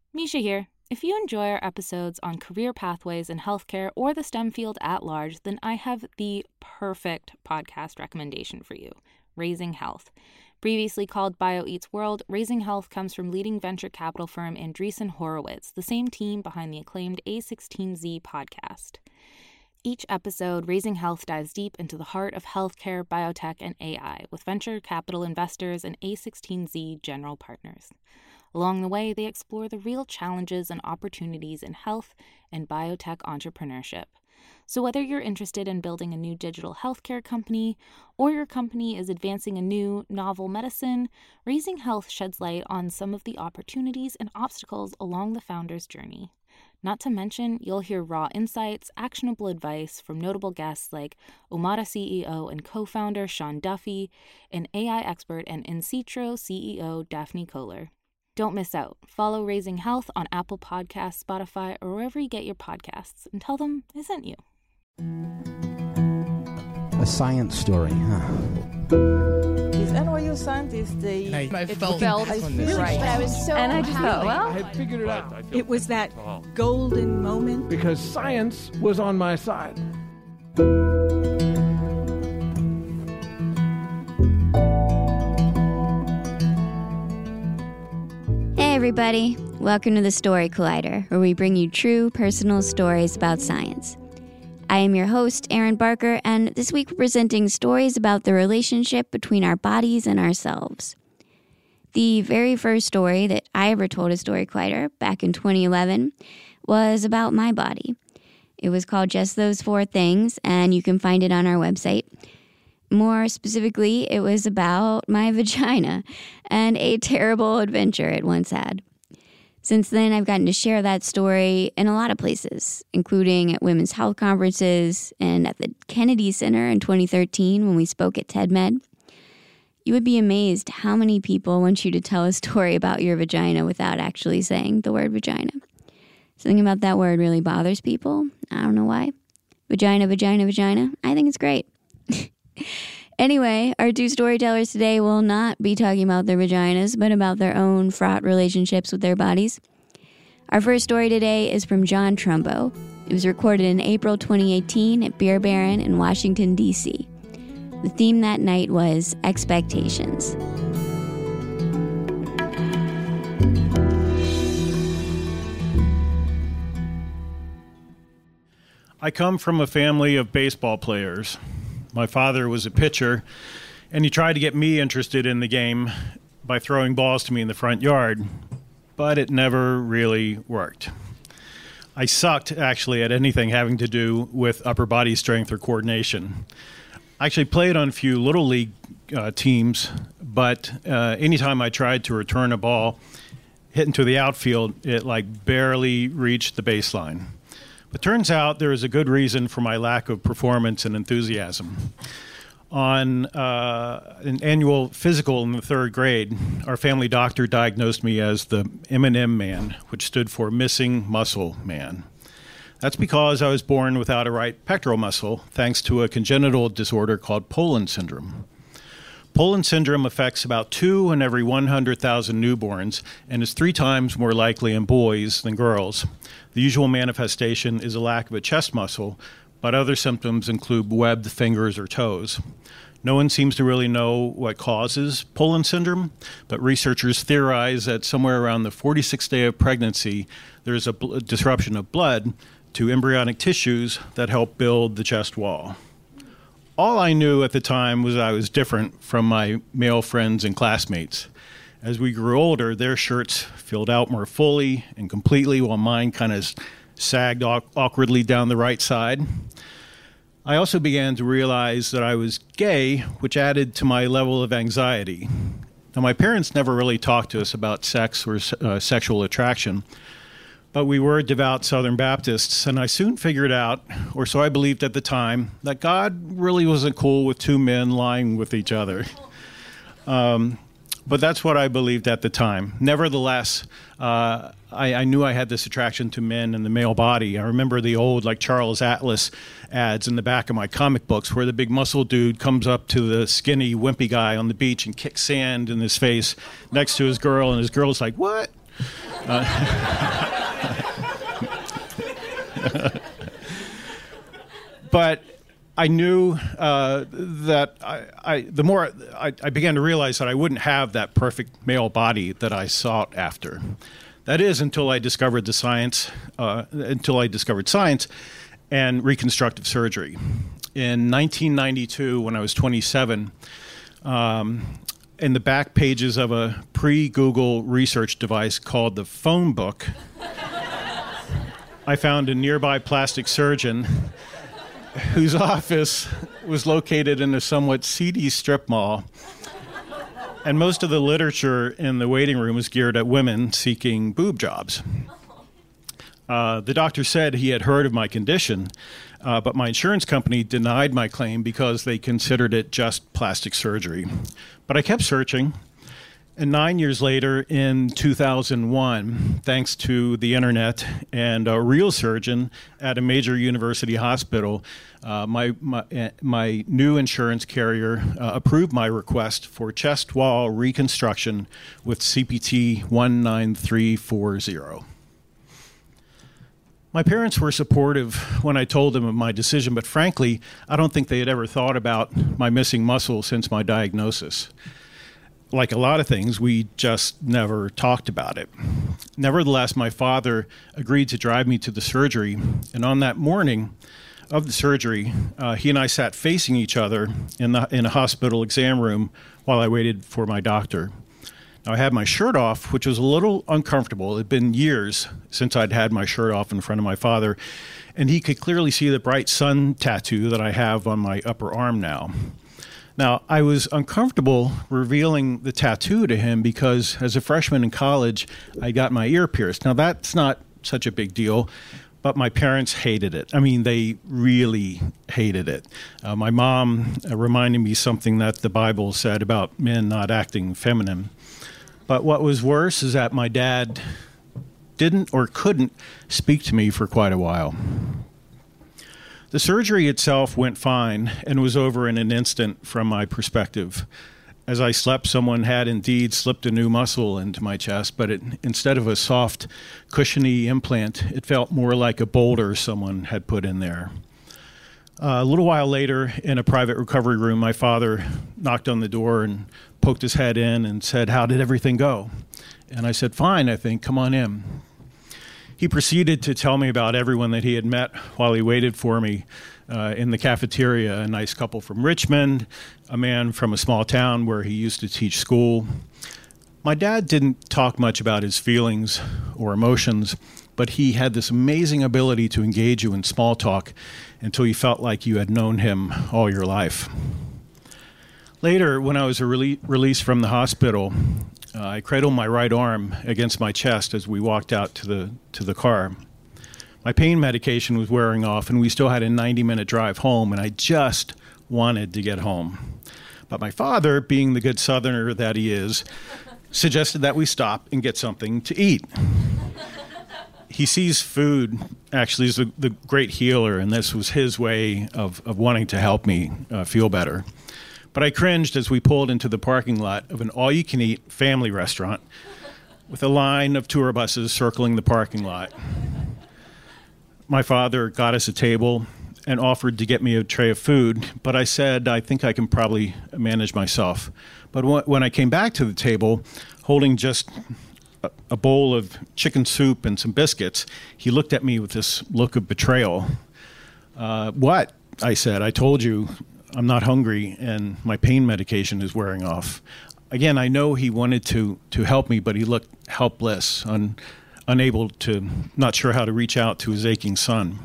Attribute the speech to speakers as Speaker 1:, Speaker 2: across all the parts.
Speaker 1: Misha here. If you enjoy our episodes on career pathways in healthcare or the STEM field at large, then I have the perfect podcast recommendation for you, Raising Health. Previously called BioEats World, Raising Health comes from leading venture capital firm Andreessen Horowitz, the same team behind the acclaimed A16Z podcast. Each episode, Raising Health dives deep into the heart of healthcare, biotech, and AI with venture capital investors and A16Z general partners. Along the way, they explore the real challenges and opportunities in health and biotech entrepreneurship. So whether you're interested in building a new digital healthcare company or your company is advancing a new, novel medicine, Raising Health sheds light on some of the opportunities and obstacles along the founder's journey. Not to mention, you'll hear raw insights, actionable advice from notable guests like Omada CEO and co-founder Sean Duffy, and AI expert and In-Sitro CEO Daphne Kohler. Don't miss out. Follow Raising Health on Apple Podcasts, Spotify, or wherever you get your podcasts, and tell them I sent you.
Speaker 2: A science story, huh?
Speaker 3: These NYU scientists,
Speaker 4: I felt
Speaker 3: really
Speaker 4: right.
Speaker 3: I was so
Speaker 4: And I just thought, well,
Speaker 5: I had figured it out
Speaker 3: it was that golden moment.
Speaker 5: because science was on my side.
Speaker 6: Hey everybody, welcome to the Story Collider, where we bring you true personal stories about science. I am your host, Erin Barker, and this week we're presenting stories about the relationship between our bodies and ourselves. The very first story that I ever told a Story Collider, back in 2011, was about my body. It was called Just Those Four Things, and you can find it on our website. More specifically, it was about my vagina and a terrible adventure it once had. Since then, I've gotten to share that story in a lot of places, including at women's health conferences and at the Kennedy Center in 2013 when we spoke at TEDMed. You would be amazed how many people want you to tell a story about your vagina without actually saying the word vagina. Something about that word really bothers people. I don't know why. Vagina, vagina, vagina. I think it's great. Anyway, our two storytellers today will not be talking about their vaginas, but about their own fraught relationships with their bodies. Our first story today is from John Trumbo. It was recorded in April 2018 at Beer Baron in Washington, D.C. The theme that night was expectations.
Speaker 7: I come from a family of baseball players. My father was a pitcher, and he tried to get me interested in the game by throwing balls to me in the front yard, but it never really worked. I sucked, actually, at anything having to do with upper body strength or coordination. I actually played on a few little league teams, but anytime I tried to return a ball hit into the outfield, it barely reached the baseline. But turns out there is a good reason for my lack of performance and enthusiasm. On an annual physical in the third grade, our family doctor diagnosed me as the M&M man, which stood for missing muscle man. That's because I was born without a right pectoral muscle, thanks to a congenital disorder called Poland syndrome. Poland syndrome affects about 2 in every 100,000 newborns and is 3 times more likely in boys than girls. The usual manifestation is a lack of a chest muscle, but other symptoms include webbed fingers or toes. No one seems to really know what causes Poland syndrome, but researchers theorize that somewhere around the 46th day of pregnancy, there is a disruption of blood to embryonic tissues that help build the chest wall. All I knew at the time was I was different from my male friends and classmates. As we grew older, their shirts filled out more fully and completely, while mine kind of sagged awkwardly down the right side. I also began to realize that I was gay, which added to my level of anxiety. Now, my parents never really talked to us about sex or sexual attraction, but we were devout Southern Baptists, and I soon figured out, or so I believed at the time, that God really wasn't cool with 2 men lying with each other. But that's what I believed at the time. Nevertheless, I knew I had this attraction to men and the male body. I remember the old Charles Atlas ads in the back of my comic books where the big muscle dude comes up to the skinny, wimpy guy on the beach and kicks sand in his face next to his girl, and his girl's like, "What?" But I knew that the more I began to realize that I wouldn't have that perfect male body that I sought after. That is, until I discovered science and reconstructive surgery. In 1992, when I was 27, in the back pages of a pre-Google research device called the phone book, I found a nearby plastic surgeon whose office was located in a somewhat seedy strip mall. And most of the literature in the waiting room was geared at women seeking boob jobs. The doctor said he had heard of my condition, but my insurance company denied my claim because they considered it just plastic surgery. But I kept searching. And 9 years later, in 2001, thanks to the internet and a real surgeon at a major university hospital, my new insurance carrier approved my request for chest wall reconstruction with CPT 19340. My parents were supportive when I told them of my decision, but frankly, I don't think they had ever thought about my missing muscle since my diagnosis. Like a lot of things, we just never talked about it. Nevertheless, my father agreed to drive me to the surgery, and on that morning of the surgery, he and I sat facing each other in a hospital exam room while I waited for my doctor. Now, I had my shirt off, which was a little uncomfortable. It had been years since I'd had my shirt off in front of my father, and he could clearly see the bright sun tattoo that I have on my upper arm now. Now, I was uncomfortable revealing the tattoo to him because as a freshman in college, I got my ear pierced. Now, that's not such a big deal, but my parents hated it. I mean, they really hated it. My mom reminded me something that the Bible said about men not acting feminine. But what was worse is that my dad didn't or couldn't speak to me for quite a while. The surgery itself went fine and was over in an instant from my perspective. As I slept, someone had indeed slipped a new muscle into my chest, but instead of a soft, cushiony implant, it felt more like a boulder someone had put in there. A little while later, in a private recovery room, my father knocked on the door and poked his head in and said, "How did everything go?" And I said, "Fine, I think. Come on in." He proceeded to tell me about everyone that he had met while he waited for me in the cafeteria, a nice couple from Richmond, a man from a small town where he used to teach school. My dad didn't talk much about his feelings or emotions, but he had this amazing ability to engage you in small talk until you felt like you had known him all your life. Later, when I was released from the hospital, I cradled my right arm against my chest as we walked out to the car. My pain medication was wearing off, and we still had a 90-minute drive home, and I just wanted to get home. But my father, being the good Southerner that he is, suggested that we stop and get something to eat. He sees food actually as the great healer, and this was his way of wanting to help me feel better. But I cringed as we pulled into the parking lot of an all-you-can-eat family restaurant with a line of tour buses circling the parking lot. My father got us a table and offered to get me a tray of food, but I said, I think I can probably manage myself. But when I came back to the table, holding just a bowl of chicken soup and some biscuits, he looked at me with this look of betrayal. What? I said, I told you I'm not hungry and my pain medication is wearing off. Again, I know he wanted to help me, but he looked helpless, unable to, not sure how to reach out to his aching son.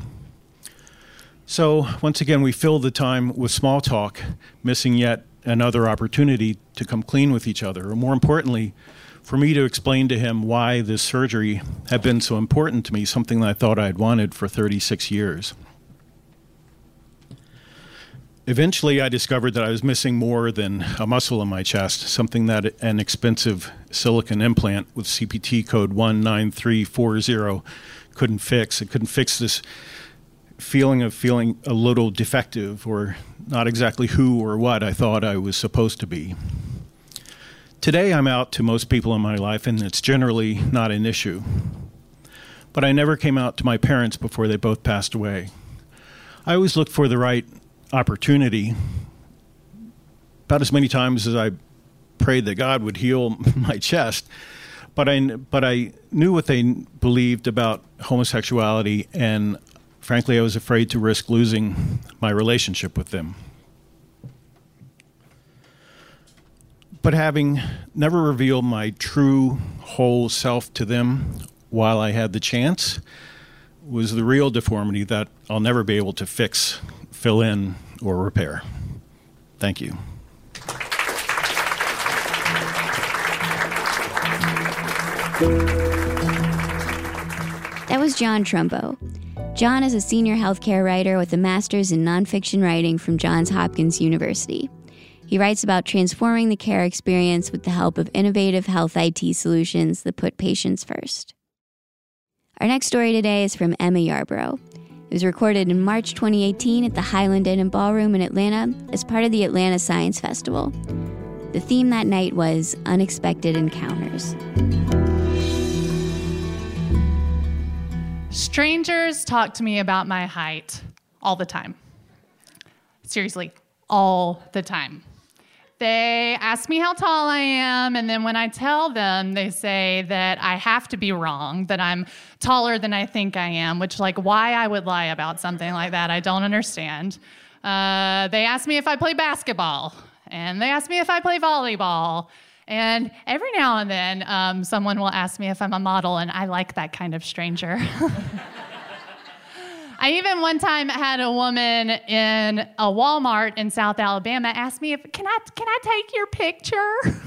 Speaker 7: So once again, we filled the time with small talk, missing yet another opportunity to come clean with each other, or more importantly, for me to explain to him why this surgery had been so important to me, something that I thought I had wanted for 36 years. Eventually, I discovered that I was missing more than a muscle in my chest, something that an expensive silicone implant with CPT code 19340 couldn't fix. It couldn't fix this feeling of feeling a little defective or not exactly who or what I thought I was supposed to be. Today, I'm out to most people in my life, and it's generally not an issue. But I never came out to my parents before they both passed away. I always looked for the right opportunity, about as many times as I prayed that God would heal my chest. But I knew what they believed about homosexuality, and frankly, I was afraid to risk losing my relationship with them. But having never revealed my true, whole self to them while I had the chance was the real deformity that I'll never be able to fix, fill in, or repair. Thank you.
Speaker 6: That was John Trumbo. John is a senior healthcare writer with a master's in nonfiction writing from Johns Hopkins University. He writes about transforming the care experience with the help of innovative health IT solutions that put patients first. Our next story today is from Emma Yarborough. It was recorded in March 2018 at the Highland Inn and Ballroom in Atlanta as part of the Atlanta Science Festival. The theme that night was Unexpected Encounters.
Speaker 4: Strangers talk to me about my height all the time. Seriously, all the time. They ask me how tall I am, and then when I tell them, they say that I have to be wrong, that I'm taller than I think I am, which, like, why I would lie about something like that, I don't understand. They ask me if I play basketball, and they ask me if I play volleyball, and every now and then, someone will ask me if I'm a model, and I like that kind of stranger. I even one time had a woman in a Walmart in South Alabama ask me if, can I take your picture?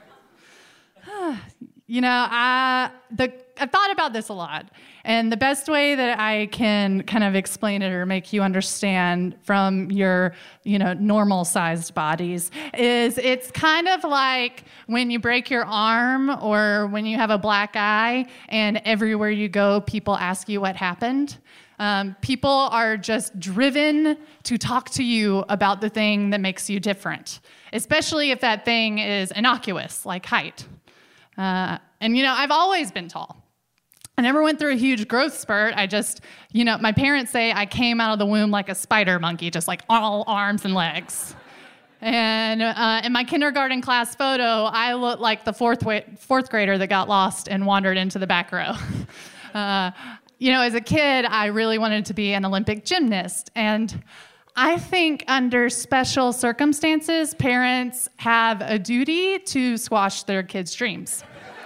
Speaker 4: You know, I thought about this a lot. And the best way that I can kind of explain it or make you understand from your, normal-sized bodies is it's kind of like when you break your arm or when you have a black eye and everywhere you go, people ask you what happened. People are just driven to talk to you about the thing that makes you different, especially if that thing is innocuous, like height. And I've always been tall. I never went through a huge growth spurt. I just, my parents say I came out of the womb like a spider monkey, just like all arms and legs. And in my kindergarten class photo, I looked like the fourth grader that got lost and wandered into the back row. As a kid, I really wanted to be an Olympic gymnast. And I think under special circumstances, parents have a duty to squash their kids' dreams.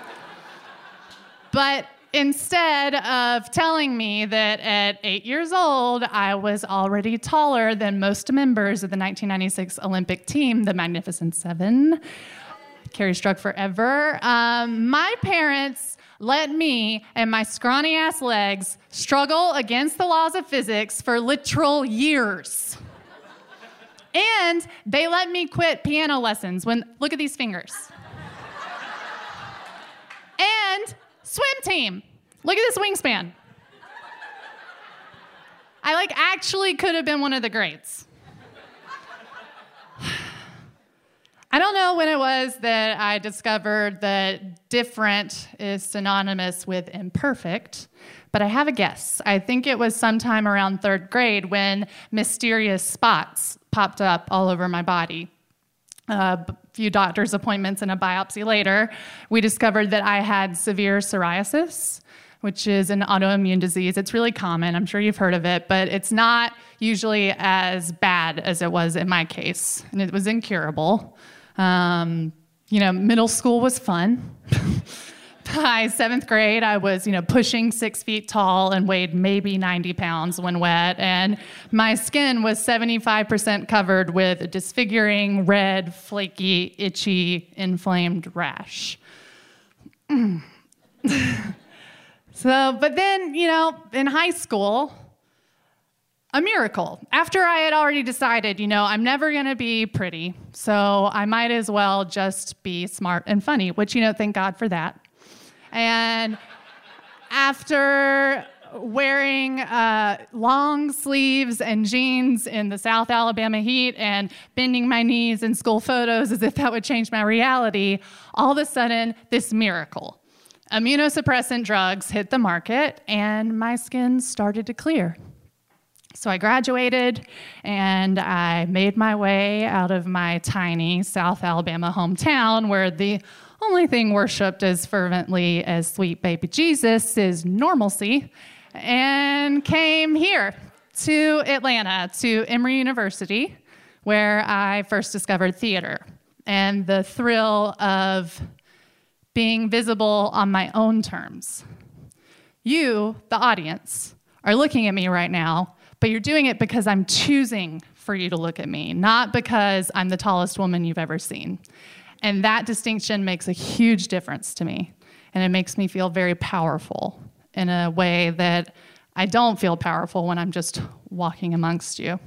Speaker 4: But instead of telling me that at 8 years old, I was already taller than most members of the 1996 Olympic team, the Magnificent Seven, Carrie Struck forever, my parents let me and my scrawny-ass legs struggle against the laws of physics for literal years. And they let me quit piano lessons look at these fingers. And swim team. Look at this wingspan. I actually could have been one of the greats. I don't know when it was that I discovered that different is synonymous with imperfect, but I have a guess. I think it was sometime around third grade when mysterious spots popped up all over my body. A few doctor's appointments and a biopsy later, we discovered that I had severe psoriasis, which is an autoimmune disease. It's really common. I'm sure you've heard of it, but it's not usually as bad as it was in my case, and it was incurable. Middle school was fun. By 7th grade, I was, pushing 6 feet tall and weighed maybe 90 pounds when wet, and my skin was 75% covered with a disfiguring, red, flaky, itchy, inflamed rash. But then, in high school, a miracle. After I had already decided, I'm never going to be pretty, so I might as well just be smart and funny, which, thank God for that. And after wearing long sleeves and jeans in the South Alabama heat and bending my knees in school photos as if that would change my reality, all of a sudden, this miracle. Immunosuppressant drugs hit the market, and my skin started to clear. So I graduated, and I made my way out of my tiny South Alabama hometown where the only thing worshipped as fervently as sweet baby Jesus is normalcy, and came here to Atlanta, to Emory University, where I first discovered theater and the thrill of being visible on my own terms. You, the audience, are looking at me right now, but you're doing it because I'm choosing for you to look at me, not because I'm the tallest woman you've ever seen. And that distinction makes a huge difference to me, and it makes me feel very powerful in a way that I don't feel powerful when I'm just walking amongst you.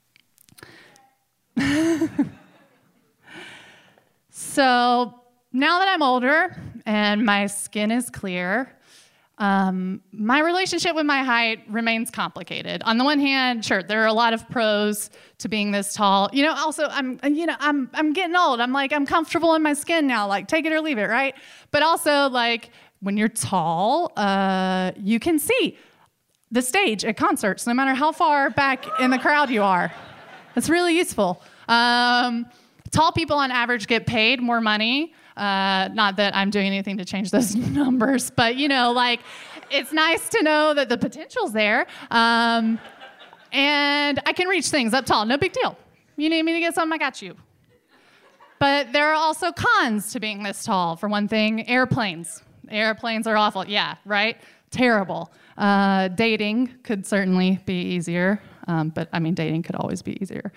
Speaker 4: So now that I'm older and my skin is clear, my relationship with my height remains complicated. On the one hand, sure, there are a lot of pros to being this tall. Also, I'm getting old. I'm comfortable in my skin now. Like, take it or leave it, right? But also, when you're tall, you can see the stage at concerts, no matter how far back in the crowd you are. It's really useful. Tall people on average get paid more money. Not that I'm doing anything to change those numbers, but it's nice to know that the potential's there. And I can reach things up tall, no big deal. You need me to get something, I got you. But there are also cons to being this tall. For one thing, airplanes. Airplanes are awful. Yeah, right? Terrible. Dating could certainly be easier, but dating could always be easier.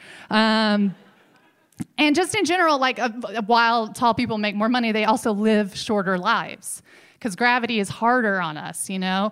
Speaker 4: And just in general, while tall people make more money, they also live shorter lives because gravity is harder on us,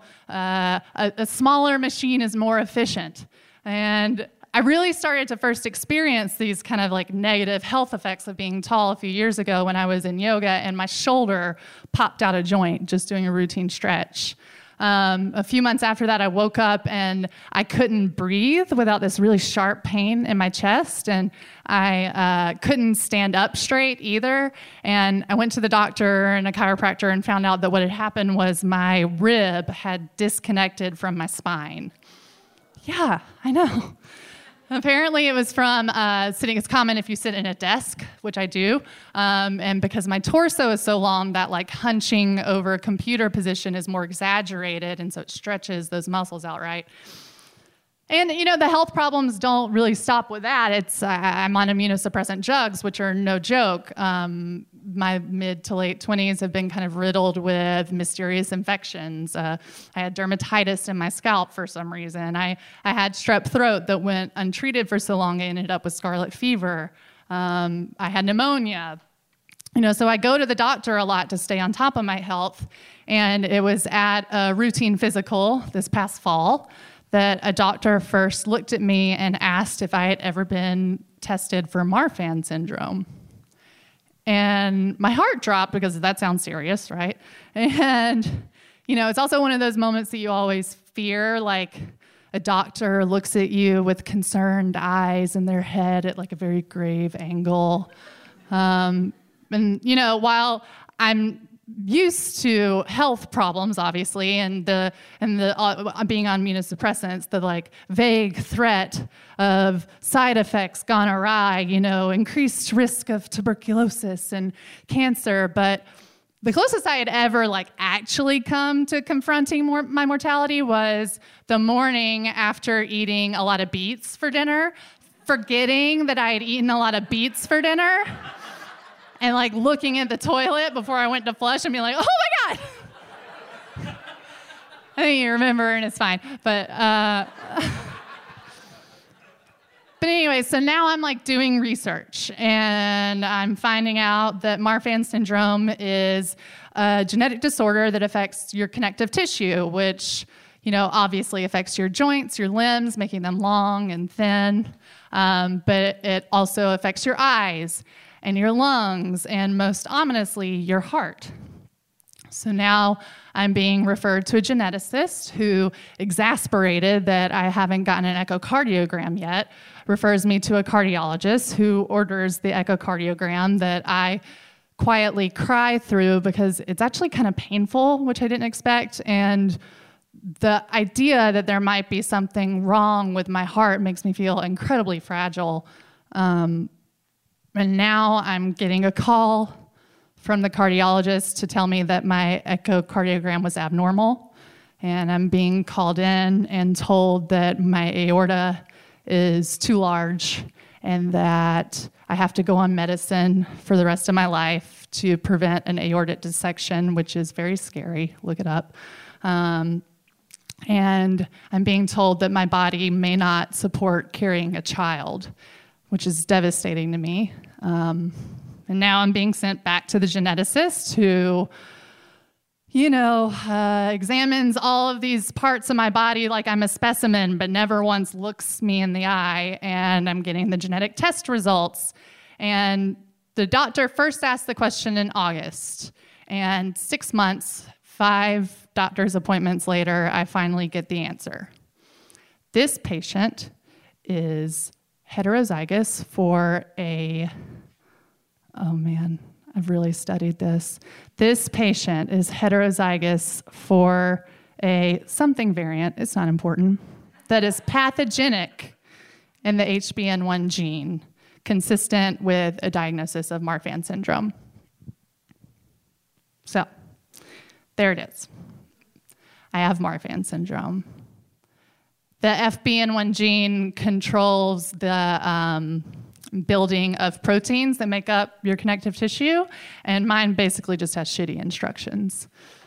Speaker 4: A smaller machine is more efficient. And I really started to first experience these kind of negative health effects of being tall a few years ago when I was in yoga and my shoulder popped out of joint just doing a routine stretch. A few months after that, I woke up and I couldn't breathe without this really sharp pain in my chest, and I couldn't stand up straight either. And I went to the doctor and a chiropractor and found out that what had happened was my rib had disconnected from my spine. Yeah, I know. Apparently it was from sitting. It's common if you sit in a desk, which I do, and because my torso is so long that hunching over a computer position is more exaggerated, and so it stretches those muscles out, right? And, the health problems don't really stop with that. I'm on immunosuppressant drugs, which are no joke. My mid to late 20s have been kind of riddled with mysterious infections. I had dermatitis in my scalp for some reason. I had strep throat that went untreated for so long, I ended up with scarlet fever. I had pneumonia. So I go to the doctor a lot to stay on top of my health. And it was at a routine physical this past fall that a doctor first looked at me and asked if I had ever been tested for Marfan syndrome. And my heart dropped because that sounds serious, right? And, it's also one of those moments that you always fear, a doctor looks at you with concerned eyes in their head at a very grave angle. And, while I'm used to health problems, obviously, and the being on immunosuppressants, the vague threat of side effects gone awry, increased risk of tuberculosis and cancer. But the closest I had ever actually come to confronting my mortality was the morning after eating a lot of beets for dinner, forgetting that I had eaten a lot of beets for dinner. And looking at the toilet before I went to flush and being like, oh my God. I think you remember and it's fine. But anyway, so now I'm doing research and I'm finding out that Marfan syndrome is a genetic disorder that affects your connective tissue, which, obviously affects your joints, your limbs, making them long and thin. But it also affects your eyes and your lungs, and most ominously, your heart. So now I'm being referred to a geneticist who, exasperated that I haven't gotten an echocardiogram yet, refers me to a cardiologist who orders the echocardiogram that I quietly cry through because it's actually kind of painful, which I didn't expect. And the idea that there might be something wrong with my heart makes me feel incredibly fragile. And now I'm getting a call from the cardiologist to tell me that my echocardiogram was abnormal. And I'm being called in and told that my aorta is too large and that I have to go on medicine for the rest of my life to prevent an aortic dissection, which is very scary. Look it up. And I'm being told that my body may not support carrying a child, which is devastating to me. And now I'm being sent back to the geneticist who, examines all of these parts of my body like I'm a specimen, but never once looks me in the eye. And I'm getting the genetic test results. And the doctor first asked the question in August. And 6 months, 5 doctor's appointments later, I finally get the answer. This patient is heterozygous for I've really studied this. This patient is heterozygous for a something variant, it's not important, that is pathogenic in the HBN1 gene, consistent with a diagnosis of Marfan syndrome. So, there it is. I have Marfan syndrome. The FBN1 gene controls the building of proteins that make up your connective tissue, and mine basically just has shitty instructions.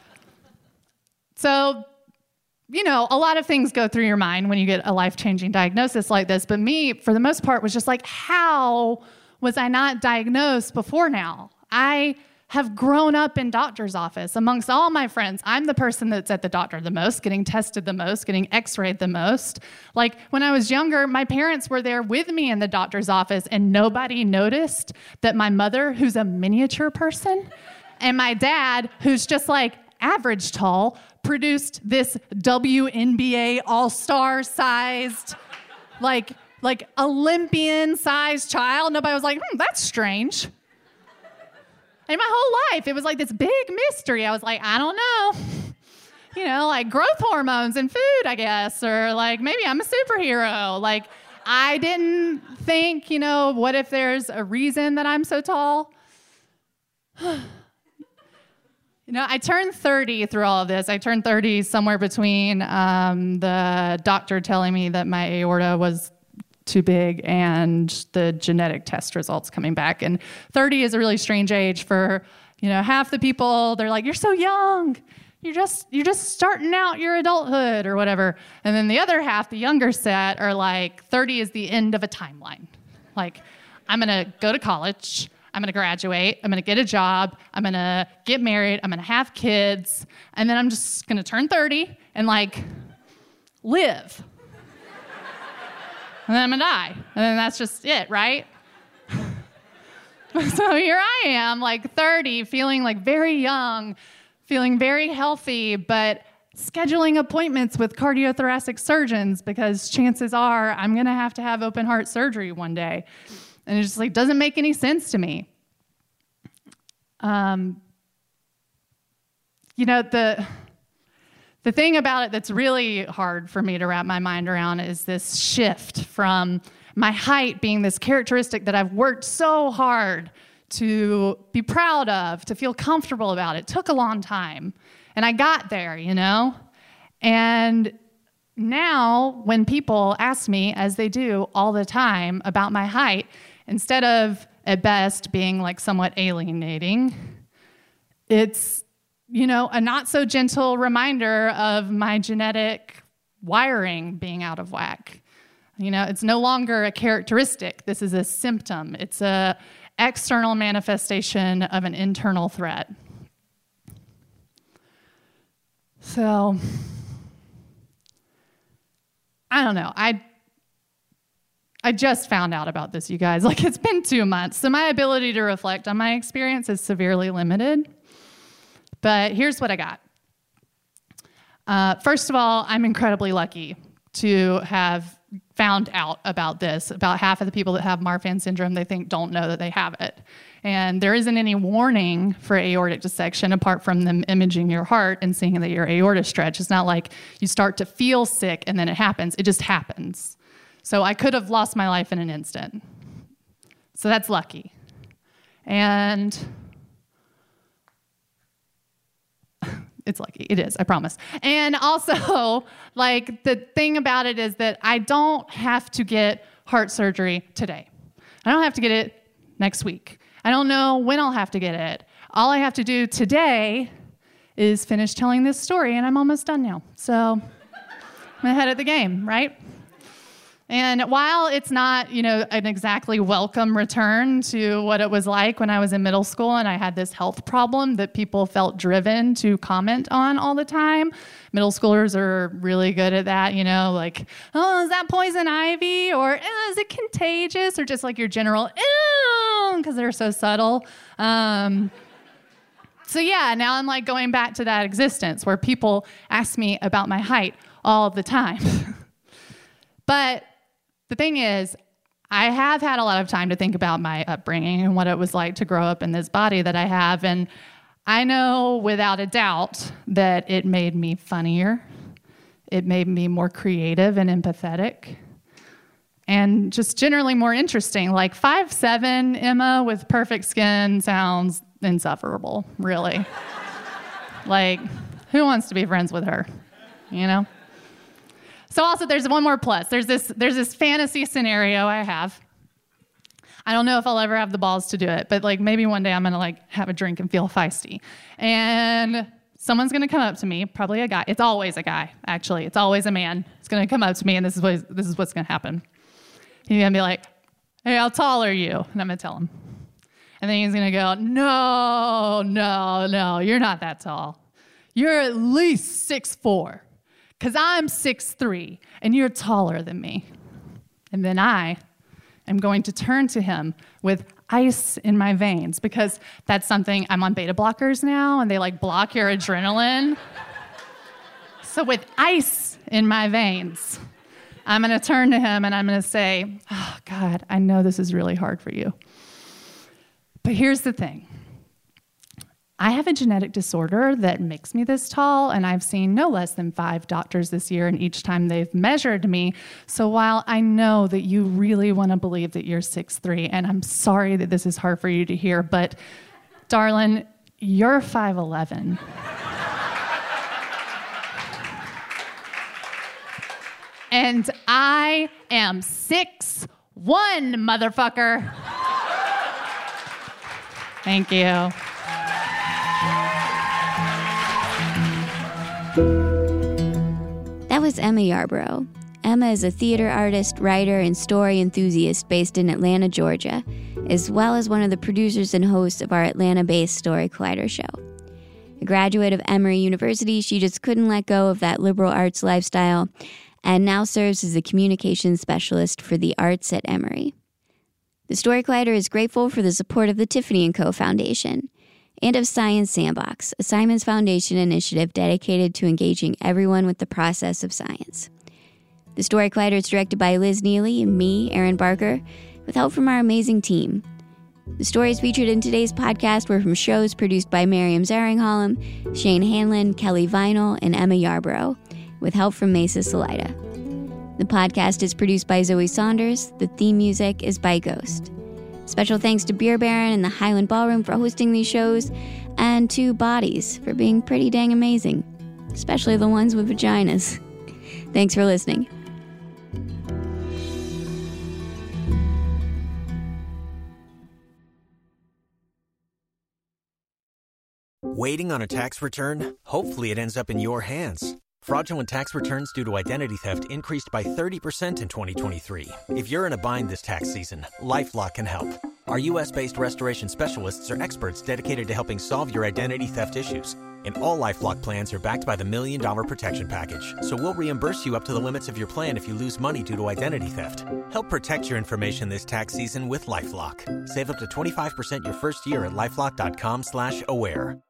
Speaker 4: So, a lot of things go through your mind when you get a life-changing diagnosis like this, but me, for the most part, was just like, how was I not diagnosed before now? I have grown up in doctor's office. Amongst all my friends, I'm the person that's at the doctor the most, getting tested the most, getting x-rayed the most. Like, when I was younger, my parents were there with me in the doctor's office, and nobody noticed that my mother, who's a miniature person, and my dad, who's just like average tall, produced this WNBA all-star sized, like Olympian-sized child. Nobody was like, that's strange. And my whole life, it was like this big mystery. I was like, I don't know. Like growth hormones and food, I guess. Or like, maybe I'm a superhero. Like, I didn't think, what if there's a reason that I'm so tall? I turned 30 through all of this. I turned 30 somewhere between the doctor telling me that my aorta was too big and the genetic test results coming back. And 30 is a really strange age for, half the people, they're like, you're so young. You're just starting out your adulthood or whatever. And then the other half, the younger set, are like, 30 is the end of a timeline. Like, I'm going to go to college. I'm going to graduate. I'm going to get a job. I'm going to get married. I'm going to have kids. And then I'm just going to turn 30 and live. And then I'm going to die. And then that's just it, right? So here I am, 30, feeling very young, feeling very healthy, but scheduling appointments with cardiothoracic surgeons because chances are I'm going to have open heart surgery one day. And it just doesn't make any sense to me. The thing about it that's really hard for me to wrap my mind around is this shift from my height being this characteristic that I've worked so hard to be proud of, to feel comfortable about. It took a long time. And I got there, And now when people ask me, as they do all the time, about my height, instead of, at best, being somewhat alienating, it's a not so gentle reminder of my genetic wiring being out of whack. It's no longer a characteristic. This is a symptom. It's a external manifestation of an internal threat. So, I don't know. I just found out about this, you guys. It's been 2 months, so my ability to reflect on my experience is severely limited. But here's what I got. First of all, I'm incredibly lucky to have found out about this. About half of the people that have Marfan syndrome, they don't know that they have it. And there isn't any warning for aortic dissection apart from them imaging your heart and seeing that your aorta stretch. It's not like you start to feel sick and then it happens. It just happens. So I could have lost my life in an instant. So that's lucky. And it's lucky. It is, I promise. And also, like, the thing about it is that I don't have to get heart surgery today. I don't have to get it next week. I don't know when I'll have to get it. All I have to do today is finish telling this story, and I'm almost done now. So I'm ahead of the game, right? And while it's not, an exactly welcome return to what it was like when I was in middle school and I had this health problem that people felt driven to comment on all the time, middle schoolers are really good at that, like, oh, is that poison ivy? Or is it contagious? Or just like your general, because they're so subtle. So yeah, now I'm like going back to that existence where people ask me about my height all the time. But the thing is, I have had a lot of time to think about my upbringing and what it was like to grow up in this body that I have. And I know without a doubt that it made me funnier. It made me more creative and empathetic. And just generally more interesting. Like 5'7" Emma with perfect skin sounds insufferable, really. Like, who wants to be friends with her, So also there's one more plus. There's this fantasy scenario I have. I don't know if I'll ever have the balls to do it, but like maybe one day I'm gonna like have a drink and feel feisty. And someone's gonna come up to me, probably a guy. It's always a guy, actually. It's always a man. It's gonna come up to me and this is what's gonna happen. He's gonna be like, hey, how tall are you? And I'm gonna tell him. And then he's gonna go, no, you're not that tall. You're at least 6'4". Because I'm 6'3", and you're taller than me. And then I am going to turn to him with ice in my veins, because that's something, I'm on beta blockers now, and they like block your adrenaline. So with ice in my veins, I'm going to turn to him and I'm going to say, oh, God, I know this is really hard for you. But here's the thing. I have a genetic disorder that makes me this tall, and I've seen no less than 5 doctors this year, and each time they've measured me. So while I know that you really want to believe that you're 6'3", and I'm sorry that this is hard for you to hear, but darling, you're 5'11". And I am 6'1", motherfucker. Thank you.
Speaker 6: That was Emma Yarbrough. Emma is a theater artist, writer, and story enthusiast based in Atlanta, Georgia, as well as one of the producers and hosts of our Atlanta-based Story Collider show. A graduate of Emory University, she just couldn't let go of that liberal arts lifestyle and now serves as a communications specialist for the arts at Emory. The Story Collider is grateful for the support of the Tiffany & Co. Foundation and of Science Sandbox, a Simons Foundation initiative dedicated to engaging everyone with the process of science. The Story Collider is directed by Liz Neely and me, Erin Barker, with help from our amazing team. The stories featured in today's podcast were from shows produced by Miriam Zaringholm, Shane Hanlon, Kelly Vinyl, and Emma Yarbrough, with help from Mesa Salida. The podcast is produced by Zoe Saunders. The theme music is by Ghost. Special thanks to Beer Baron and the Highland Ballroom for hosting these shows, and to Bodies for being pretty dang amazing, especially the ones with vaginas. Thanks for listening.
Speaker 8: Waiting on a tax return? Hopefully it ends up in your hands. Fraudulent tax returns due to identity theft increased by 30% in 2023. If you're in a bind this tax season, LifeLock can help. Our U.S.-based restoration specialists are experts dedicated to helping solve your identity theft issues. And all LifeLock plans are backed by the $1 Million Protection Package. So we'll reimburse you up to the limits of your plan if you lose money due to identity theft. Help protect your information this tax season with LifeLock. Save up to 25% your first year at LifeLock.com/aware.